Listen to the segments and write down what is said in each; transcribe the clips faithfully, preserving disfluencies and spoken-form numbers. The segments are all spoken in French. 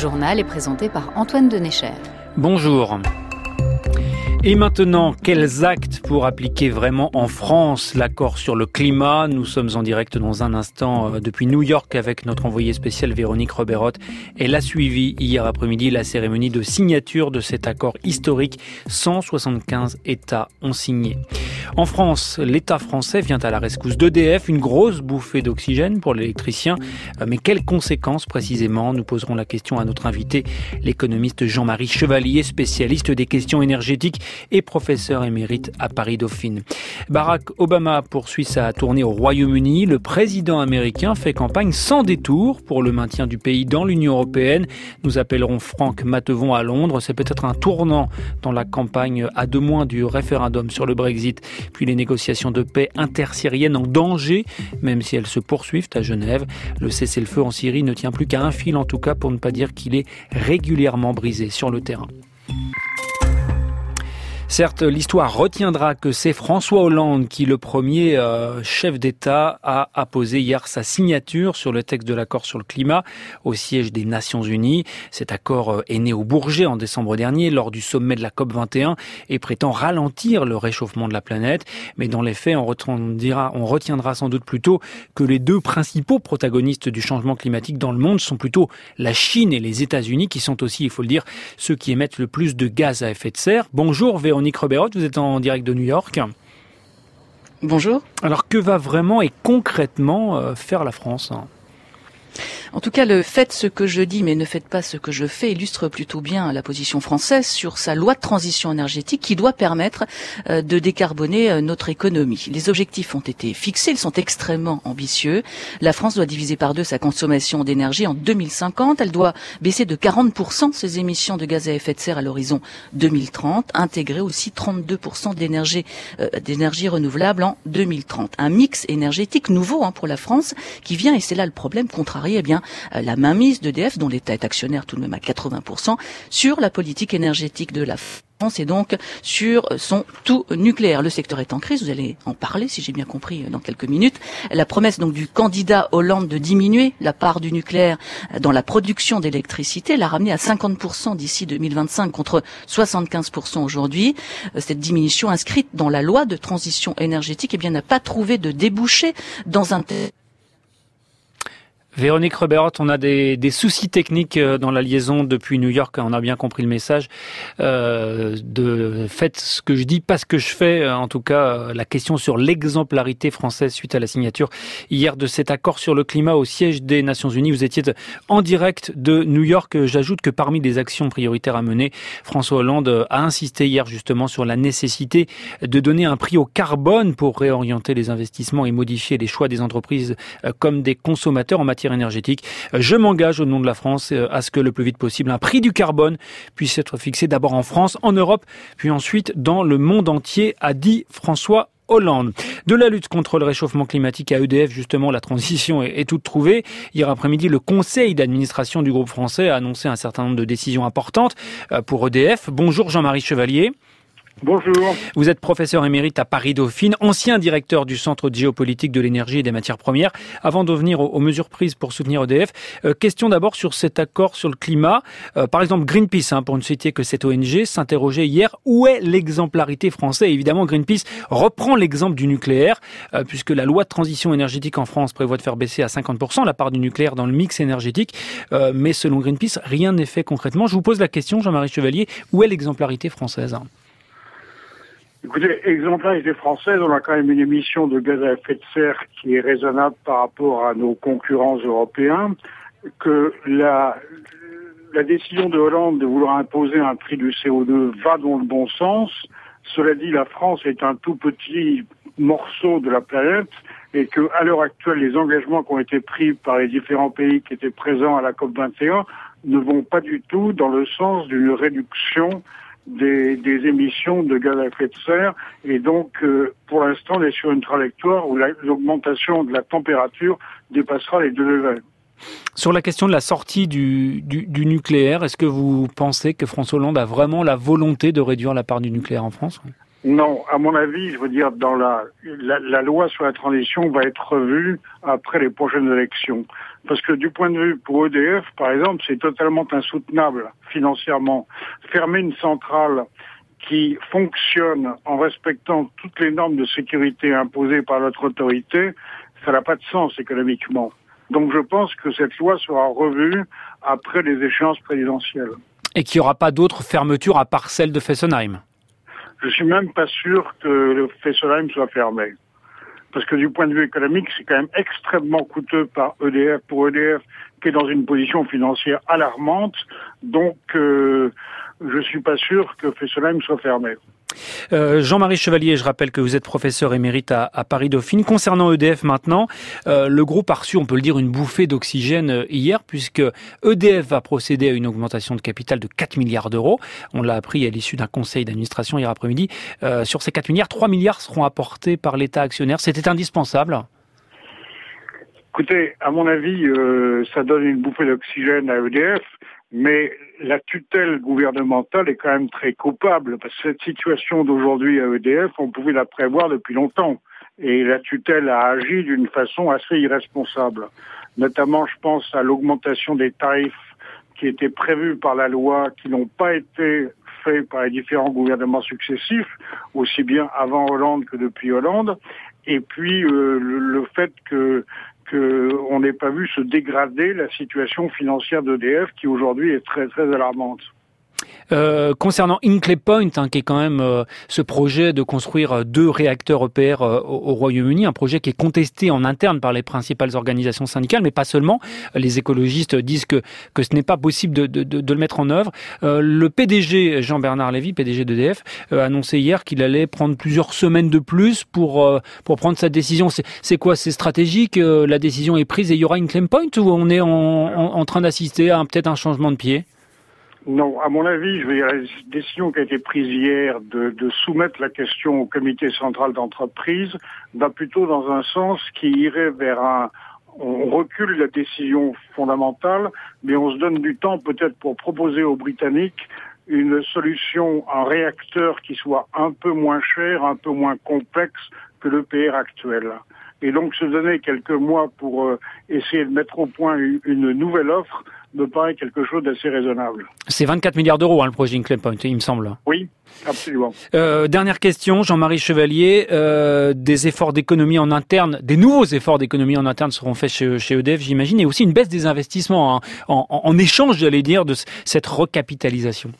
journal est présenté par Antoine Denéchère. Bonjour. Et maintenant, quels actes pour appliquer vraiment en France l'accord sur le climat ? Nous sommes en direct dans un instant depuis New York avec notre envoyée spéciale Véronique Roberot. Elle a suivi hier après-midi la cérémonie de signature de cet accord historique. cent soixante-quinze États ont signé. En France, l'État français vient à la rescousse d'E D F, une grosse bouffée d'oxygène pour l'électricien. Mais quelles conséquences précisément ? Nous poserons la question à notre invité, l'économiste Jean-Marie Chevalier, spécialiste des questions énergétiques et professeur émérite à Paris-Dauphine. Barack Obama poursuit sa tournée au Royaume-Uni. Le président américain fait campagne sans détour pour le maintien du pays dans l'Union européenne. Nous appellerons Franck Matevon à Londres. C'est peut-être un tournant dans la campagne à deux mois du référendum sur le Brexit. Puis les négociations de paix intersyriennes en danger, même si elles se poursuivent à Genève. Le cessez-le-feu en Syrie ne tient plus qu'à un fil, en tout cas, pour ne pas dire qu'il est régulièrement brisé sur le terrain. Certes, l'histoire retiendra que c'est François Hollande qui, le premier euh, chef d'État, a apposé hier sa signature sur le texte de l'accord sur le climat au siège des Nations Unies. Cet accord est né au Bourget en décembre dernier lors du sommet de la COP vingt et un et prétend ralentir le réchauffement de la planète. Mais dans les faits, on retiendra, on retiendra sans doute plutôt que les deux principaux protagonistes du changement climatique dans le monde sont plutôt la Chine et les États-Unis, qui sont aussi, il faut le dire, ceux qui émettent le plus de gaz à effet de serre. Bonjour Véronique Roberot, vous êtes en direct de New York. Bonjour. Alors que va vraiment et concrètement euh, faire la France ? En tout cas, le faites ce que je dis mais ne faites pas ce que je fais illustre plutôt bien la position française sur sa loi de transition énergétique qui doit permettre euh, de décarboner euh, notre économie. Les objectifs ont été fixés, ils sont extrêmement ambitieux. La France doit diviser par deux sa consommation d'énergie en deux mille cinquante. Elle doit baisser de quarante pour cent ses émissions de gaz à effet de serre à l'horizon deux mille trente, intégrer aussi trente-deux pour cent d'énergie, euh, d'énergie renouvelable en deux mille trente. Un mix énergétique nouveau hein, pour la France qui vient, et c'est là le problème, contrarier eh bien la mainmise d'E D F, dont l'État est actionnaire tout de même à quatre-vingts pour cent, sur la politique énergétique de la France et donc sur son tout nucléaire. Le secteur est en crise, vous allez en parler si j'ai bien compris dans quelques minutes. La promesse donc du candidat Hollande de diminuer la part du nucléaire dans la production d'électricité l'a ramené à cinquante pour cent d'ici deux mille vingt-cinq contre soixante-quinze pour cent aujourd'hui. Cette diminution inscrite dans la loi de transition énergétique eh bien, n'a pas trouvé de débouché dans un Véronique Roberot, on a des, des soucis techniques dans la liaison depuis New York. On a bien compris le message. Euh, de faites ce que je dis, pas ce que je fais. En tout cas, la question sur l'exemplarité française suite à la signature hier de cet accord sur le climat au siège des Nations Unies. Vous étiez en direct de New York. J'ajoute que parmi les actions prioritaires à mener, François Hollande a insisté hier justement sur la nécessité de donner un prix au carbone pour réorienter les investissements et modifier les choix des entreprises comme des consommateurs en matière énergétique. Je m'engage au nom de la France à ce que le plus vite possible un prix du carbone puisse être fixé d'abord en France, en Europe, puis ensuite dans le monde entier, a dit François Hollande. De la lutte contre le réchauffement climatique à E D F, justement, la transition est, est toute trouvée. Hier après-midi, le conseil d'administration du groupe français a annoncé un certain nombre de décisions importantes pour E D F. Bonjour Jean-Marie Chevalier. Bonjour. Vous êtes professeur émérite à Paris-Dauphine, ancien directeur du Centre de géopolitique de l'énergie et des matières premières. Avant de venir aux, aux mesures prises pour soutenir E D F, euh, question d'abord sur cet accord sur le climat. Euh, par exemple, Greenpeace, hein, pour ne citer que cette O N G, s'interrogeait hier où est l'exemplarité française. Et évidemment, Greenpeace reprend l'exemple du nucléaire, euh, puisque la loi de transition énergétique en France prévoit de faire baisser à cinquante pour cent la part du nucléaire dans le mix énergétique. Euh, mais selon Greenpeace, rien n'est fait concrètement. Je vous pose la question, Jean-Marie Chevalier, où est l'exemplarité française ? Écoutez, exemplarité française, on a quand même une émission de gaz à effet de serre qui est raisonnable par rapport à nos concurrents européens, que la, la décision de Hollande de vouloir imposer un prix du C O deux va dans le bon sens. Cela dit, la France est un tout petit morceau de la planète et que, à l'heure actuelle, les engagements qui ont été pris par les différents pays qui étaient présents à la COP vingt et un ne vont pas du tout dans le sens d'une réduction Des, des émissions de gaz à effet de serre et donc euh, pour l'instant on est sur une trajectoire où la, l'augmentation de la température dépassera les deux degrés. Sur la question de la sortie du, du, du nucléaire, est-ce que vous pensez que François Hollande a vraiment la volonté de réduire la part du nucléaire en France ? Non, à mon avis, je veux dire, dans la, la, la loi sur la transition va être revue après les prochaines élections. Parce que du point de vue pour E D F, par exemple, c'est totalement insoutenable financièrement. Fermer une centrale qui fonctionne en respectant toutes les normes de sécurité imposées par notre autorité, ça n'a pas de sens économiquement. Donc je pense que cette loi sera revue après les échéances présidentielles. Et qu'il n'y aura pas d'autres fermetures à part celle de Fessenheim? Je suis même pas sûr que le Fessenheim soit fermé. Parce que du point de vue économique, c'est quand même extrêmement coûteux par E D F, pour E D F, qui est dans une position financière alarmante. Donc, euh, je suis pas sûr que Fessenheim soit fermé. Euh, Jean-Marie Chevalier, je rappelle que vous êtes professeur émérite à, à Paris-Dauphine. Concernant E D F maintenant, euh, le groupe a reçu, on peut le dire, une bouffée d'oxygène hier, puisque E D F va procéder à une augmentation de capital de quatre milliards d'euros. On l'a appris à l'issue d'un conseil d'administration hier après-midi. Euh, sur ces quatre milliards, trois milliards seront apportés par l'État actionnaire. C'était indispensable? Écoutez, à mon avis, euh, ça donne une bouffée d'oxygène à E D F, mais la tutelle gouvernementale est quand même très coupable, parce que cette situation d'aujourd'hui à E D F, on pouvait la prévoir depuis longtemps. Et la tutelle a agi d'une façon assez irresponsable. Notamment, je pense à l'augmentation des tarifs qui étaient prévus par la loi, qui n'ont pas été faits par les différents gouvernements successifs, aussi bien avant Hollande que depuis Hollande. Et puis, euh, le, le fait que qu'on n'ait pas vu se dégrader la situation financière d'E D F qui aujourd'hui est très très alarmante. Euh, concernant Hinkley Point, hein, qui est quand même euh, ce projet de construire deux réacteurs E P R euh, au, au Royaume-Uni, un projet qui est contesté en interne par les principales organisations syndicales, mais pas seulement. Les écologistes disent que que ce n'est pas possible de, de, de, de le mettre en œuvre. Euh, le P D G Jean-Bernard Lévy, P D G d'E D F, euh, a annoncé hier qu'il allait prendre plusieurs semaines de plus pour euh, pour prendre cette décision. C'est, c'est quoi? C'est stratégique? euh, La décision est prise et il y aura Hinkley Point, ou on est en, en, en train d'assister à un, peut-être un changement de pied? Non, à mon avis, je veux dire, la décision qui a été prise hier de, de soumettre la question au comité central d'entreprise va plutôt dans un sens qui irait vers un... On recule la décision fondamentale, mais on se donne du temps peut-être pour proposer aux Britanniques une solution, un réacteur qui soit un peu moins cher, un peu moins complexe que l'E P R actuel. Et donc se donner quelques mois pour euh, essayer de mettre au point une, une nouvelle offre me paraît quelque chose d'assez raisonnable. C'est vingt-quatre milliards d'euros, hein, le projet Hinkley Point, il me semble. Oui, absolument. Euh, dernière question, Jean-Marie Chevalier. Euh, des efforts d'économie en interne, des nouveaux efforts d'économie en interne seront faits chez, chez E D F, j'imagine, et aussi une baisse des investissements, hein, en, en, en échange, j'allais dire, de cette recapitalisation.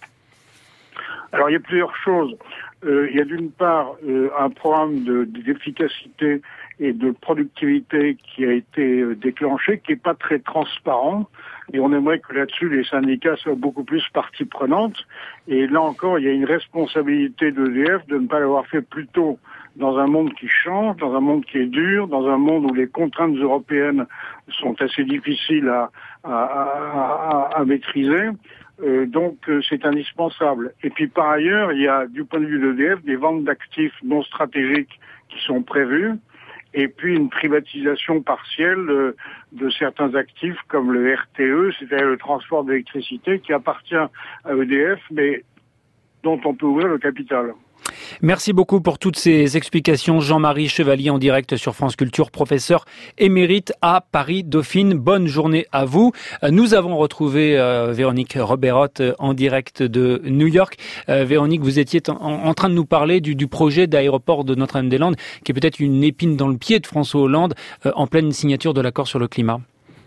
Alors, il y a plusieurs choses. Euh, il y a d'une part euh, un programme de, d'efficacité et de productivité qui a été euh, déclenché, qui n'est pas très transparent. Et on aimerait que là-dessus, les syndicats soient beaucoup plus partie prenante. Et là encore, il y a une responsabilité d'E D F de ne pas l'avoir fait plus tôt dans un monde qui change, dans un monde qui est dur, dans un monde où les contraintes européennes sont assez difficiles à, à, à, à, à maîtriser. Euh, donc euh, c'est indispensable. Et puis par ailleurs, il y a du point de vue de l'E D F des ventes d'actifs non stratégiques qui sont prévues, et puis une privatisation partielle de, de certains actifs comme le R T E, c'est-à-dire le transport d'électricité, qui appartient à E D F, mais dont on peut ouvrir le capital. Merci beaucoup pour toutes ces explications. Jean-Marie Chevalier en direct sur France Culture, professeur émérite à Paris-Dauphine. Bonne journée à vous. Nous avons retrouvé euh, Véronique Roberotte en direct de New York. Euh, Véronique, vous étiez en, en train de nous parler du, du projet d'aéroport de Notre-Dame-des-Landes, qui est peut-être une épine dans le pied de François Hollande euh, en pleine signature de l'accord sur le climat.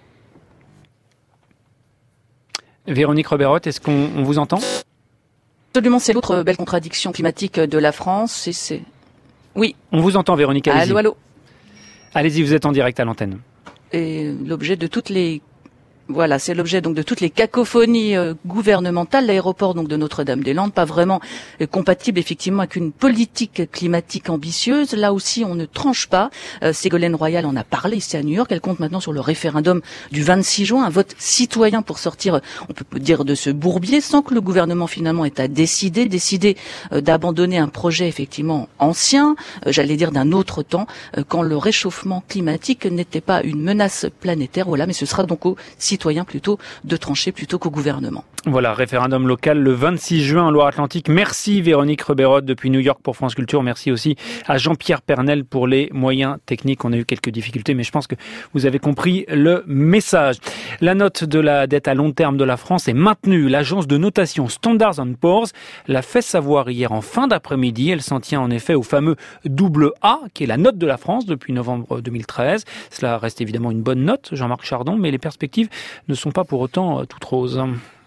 Véronique Roberotte, est-ce qu'on on vous entend ? Absolument, c'est l'autre belle contradiction climatique de la France. Et c'est... Oui. On vous entend, Véronique, allez-y. Allô, allô. Allez-y, vous êtes en direct à l'antenne. Et l'objet de toutes les... Voilà, c'est l'objet donc de toutes les cacophonies euh, gouvernementales. L'aéroport donc de Notre-Dame-des-Landes, pas vraiment euh, compatible effectivement avec une politique climatique ambitieuse. Là aussi, on ne tranche pas. Euh, Ségolène Royal en a parlé ici à New York. Elle compte maintenant sur le référendum du vingt-six juin, un vote citoyen pour sortir, on peut dire, de ce bourbier, sans que le gouvernement finalement ait à décider, décider euh, d'abandonner un projet effectivement ancien, euh, j'allais dire d'un autre temps, euh, quand le réchauffement climatique n'était pas une menace planétaire. Voilà, mais ce sera donc au citoyens plutôt de trancher plutôt qu'au gouvernement. Voilà, référendum local le vingt-six juin en Loire-Atlantique. Merci Véronique Reberotte depuis New York pour France Culture. Merci aussi à Jean-Pierre Pernel pour les moyens techniques. On a eu quelques difficultés, mais je pense que vous avez compris le message. La note de la dette à long terme de la France est maintenue. L'agence de notation Standard and Poor's l'a fait savoir hier en fin d'après-midi. Elle s'en tient en effet au fameux double A, qui est la note de la France depuis novembre deux mille treize. Cela reste évidemment une bonne note, Jean-Marc Chardon, mais les perspectives ne sont pas pour autant toutes roses.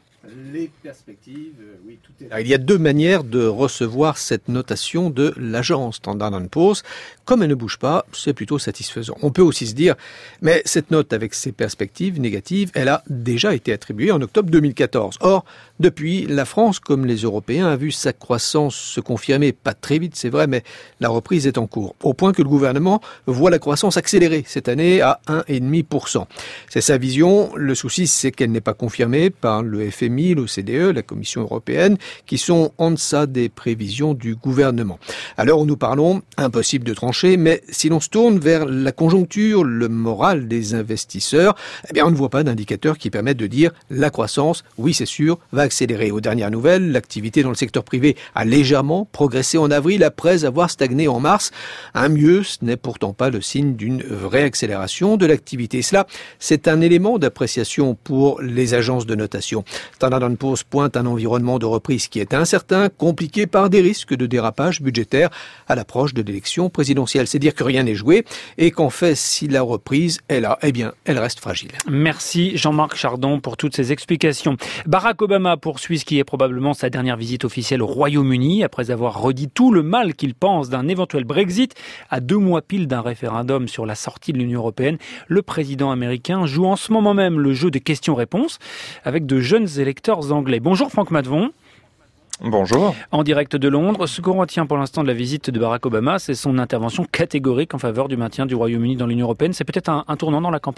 Les perspectives, euh, oui, tout est là. Il y a deux manières de recevoir cette notation de l'agence Standard and Poor's. Comme elle ne bouge pas, c'est plutôt satisfaisant. On peut aussi se dire, mais cette note avec ses perspectives négatives, elle a déjà été attribuée en octobre deux mille quatorze. Or, depuis, la France, comme les Européens, a vu sa croissance se confirmer. Pas très vite, c'est vrai, mais la reprise est en cours. Au point que le gouvernement voit la croissance accélérer cette année à un virgule cinq pour cent. C'est sa vision. Le souci, c'est qu'elle n'est pas confirmée par le F M I, l'O C D E, la Commission européenne, qui sont en deçà des prévisions du gouvernement. À l'heure où nous parlons, impossible de trancher, mais si l'on se tourne vers la conjoncture, le moral des investisseurs, eh bien on ne voit pas d'indicateurs qui permettent de dire la croissance, oui c'est sûr, va accélérer. Aux dernières nouvelles, l'activité dans le secteur privé a légèrement progressé en avril après avoir stagné en mars. Un mieux, ce n'est pourtant pas le signe d'une vraie accélération de l'activité. Et cela, c'est un élément d'appréciation pour les agences de notation. Standard and Poor's pointe un environnement de reprise qui est incertain, compliqué par des risques de dérapage budgétaire à l'approche de l'élection présidentielle. C'est dire que rien n'est joué et qu'en fait, si la reprise est là, eh bien, elle reste fragile. Merci Jean-Marc Chardon pour toutes ces explications. Barack Obama poursuit ce qui est probablement sa dernière visite officielle au Royaume-Uni après avoir redit tout le mal qu'il pense d'un éventuel Brexit. À deux mois pile d'un référendum sur la sortie de l'Union européenne, le président américain joue en ce moment même le jeu des questions-réponses avec de jeunes électeurs anglais. Bonjour Franck Matvon. Bonjour. En direct de Londres, ce qu'on retient pour l'instant de la visite de Barack Obama, c'est son intervention catégorique en faveur du maintien du Royaume-Uni dans l'Union européenne. C'est peut-être un, un tournant dans la campagne ?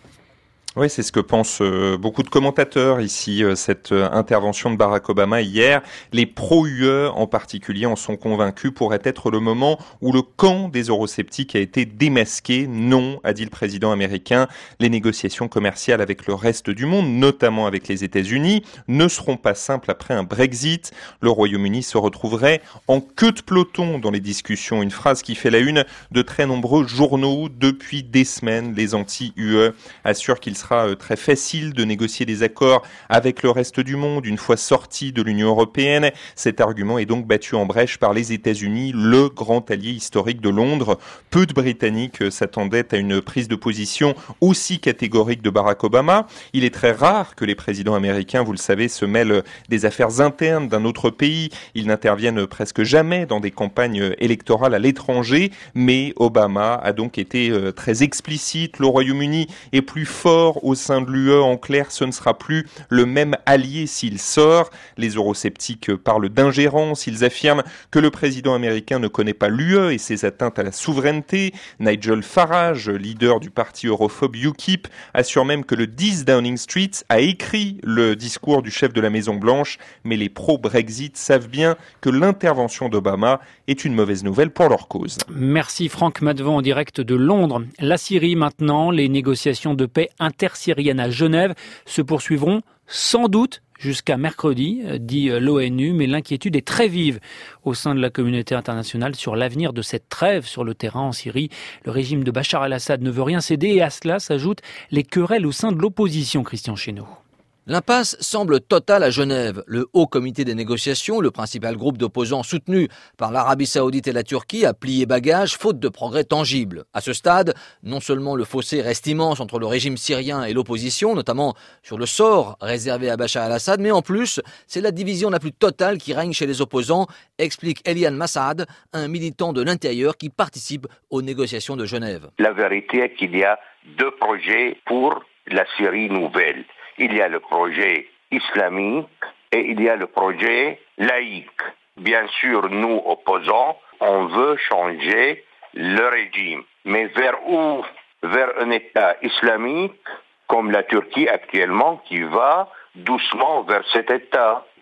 Oui, c'est ce que pensent euh, beaucoup de commentateurs ici, euh, cette euh, intervention de Barack Obama hier. Les pro-U E en particulier en sont convaincus, pourrait être le moment où le camp des eurosceptiques a été démasqué. Non, a dit le président américain, les négociations commerciales avec le reste du monde, notamment avec les États-Unis, ne seront pas simples après un Brexit. Le Royaume-Uni se retrouverait en queue de peloton dans les discussions. Une phrase qui fait la une de très nombreux journaux depuis des semaines. Les anti-U E assurent qu'il sera très facile de négocier des accords avec le reste du monde une fois sorti de l'Union européenne. Cet argument est donc battu en brèche par les États-Unis, le grand allié historique de Londres. Peu de Britanniques s'attendaient à une prise de position aussi catégorique de Barack Obama. Il est très rare que les présidents américains, vous le savez, se mêlent des affaires internes d'un autre pays. Ils n'interviennent presque jamais dans des campagnes électorales à l'étranger, mais Obama a donc été très explicite. Le Royaume-Uni est plus fort au sein de l'U E. En clair, ce ne sera plus le même allié s'il sort. Les eurosceptiques parlent d'ingérence. Ils affirment que le président américain ne connaît pas l'U E et ses atteintes à la souveraineté. Nigel Farage, leader du parti europhobe U K I P, assure même que le dix Downing Street a écrit le discours du chef de la Maison-Blanche. Mais les pro-Brexit savent bien que l'intervention d'Obama est une mauvaise nouvelle pour leur cause. Merci Franck Matvon en direct de Londres. La Syrie maintenant, les négociations de paix intersyriennes à Genève se poursuivront sans doute jusqu'à mercredi, dit l'ONU, mais l'inquiétude est très vive au sein de la communauté internationale sur l'avenir de cette trêve sur le terrain en Syrie. Le régime de Bachar el-Assad ne veut rien céder et à cela s'ajoutent les querelles au sein de l'opposition, Christian Chesneau. L'impasse semble totale à Genève. Le Haut Comité des négociations, le principal groupe d'opposants soutenu par l'Arabie Saoudite et la Turquie, a plié bagage faute de progrès tangibles. À ce stade, non seulement le fossé reste immense entre le régime syrien et l'opposition, notamment sur le sort réservé à Bachar el-Assad, mais en plus, c'est la division la plus totale qui règne chez les opposants, explique Elian Massad, un militant de l'intérieur qui participe aux négociations de Genève. La vérité est qu'il y a deux projets pour la Syrie nouvelle. Il y a le projet islamique et il y a le projet laïque. Bien sûr, nous, opposants, on veut changer le régime. Mais vers où? Vers un État islamique, comme la Turquie actuellement, qui va doucement vers cet État.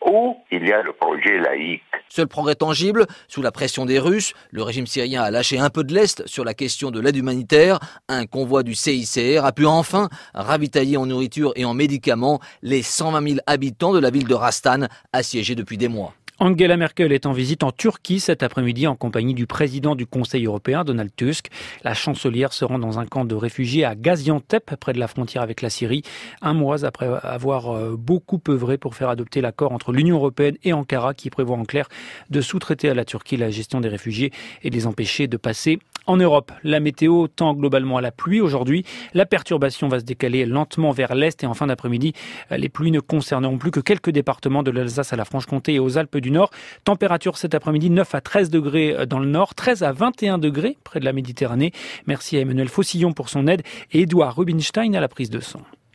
ou il y a le projet laïque. Seul progrès tangible, sous la pression des Russes, le régime syrien a lâché un peu de lest sur la question de l'aide humanitaire. Un convoi du C I C R a pu enfin ravitailler en nourriture et en médicaments les cent vingt mille habitants de la ville de Rastan, assiégée depuis des mois. Angela Merkel est en visite en Turquie cet après-midi en compagnie du président du Conseil européen, Donald Tusk. La chancelière se rend dans un camp de réfugiés à Gaziantep, près de la frontière avec la Syrie, un mois après avoir beaucoup œuvré pour faire adopter l'accord entre l'Union européenne et Ankara qui prévoit en clair de sous-traiter à la Turquie la gestion des réfugiés et de les empêcher de passer en Europe. La météo tend globalement à la pluie aujourd'hui. La perturbation va se décaler lentement vers l'est et en fin d'après-midi, les pluies ne concerneront plus que quelques départements de l'Alsace à la Franche-Comté et aux Alpes du Nord. Température cet après-midi neuf à treize degrés dans le nord, treize à vingt et un degrés près de la Méditerranée. Merci à Emmanuel Faucillon pour son aide et Édouard Rubinstein à la prise de son.